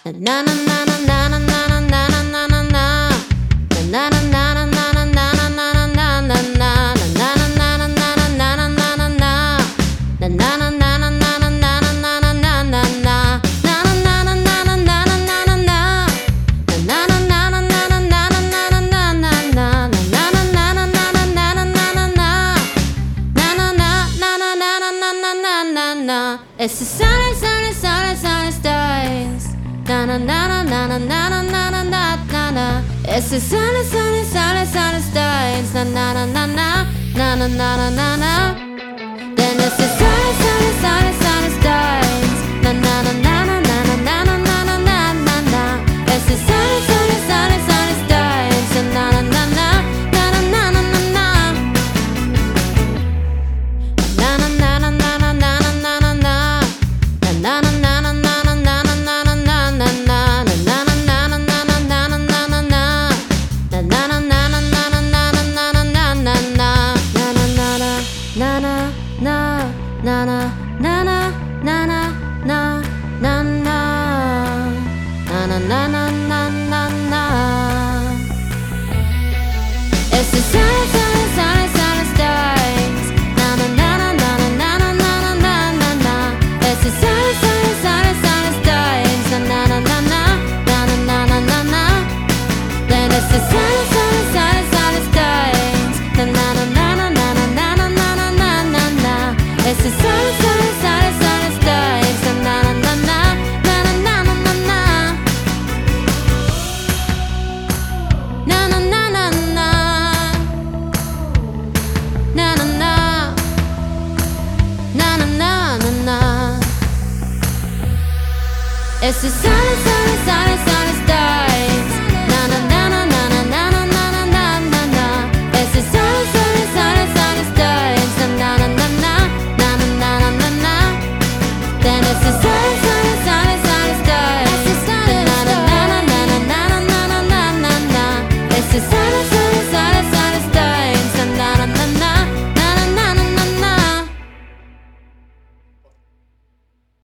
Na na na na na na na na na na na na. Na na na na na na na na na na na na. Na na na na na na na na na na. Na na na na na na na na na na na na na. Na na na na na na na na na na. Na na na na na na na na na na na na. Na na na na na na na na na na na. Na na na na na na na na na na na. It's the sunny skies. Na na na na na na na na na na na na. It's the sunny skies. Na na na na na na na na na na. Then it's the sunny skies. Na na na na na na na na na na na na na. It's the sunny skies. Na na na na na na na na na na. Na na na na na na na na na na. Na na na na na na na na na na na na na. Na na na na na na na na na na na. Na na na na na na na na na na na na na. Na na na na na na na na na na na na na na na na. Na na na na na na na. It's the sunny skies. Na na na na na na na na na na na na. It's the sunny skies. Na na na na na na na na na na. Then it's the sunny skies. Na na na na na na na na na na na na na. It's the sunny skies. Na na na na na na na na na na. Na na na na na. Na na na. Na na na na na. It's the sunny skies. Na na na na na na na na na na na na. It's the sunny skies. Na na na na na na na na na na. Then it's the sunny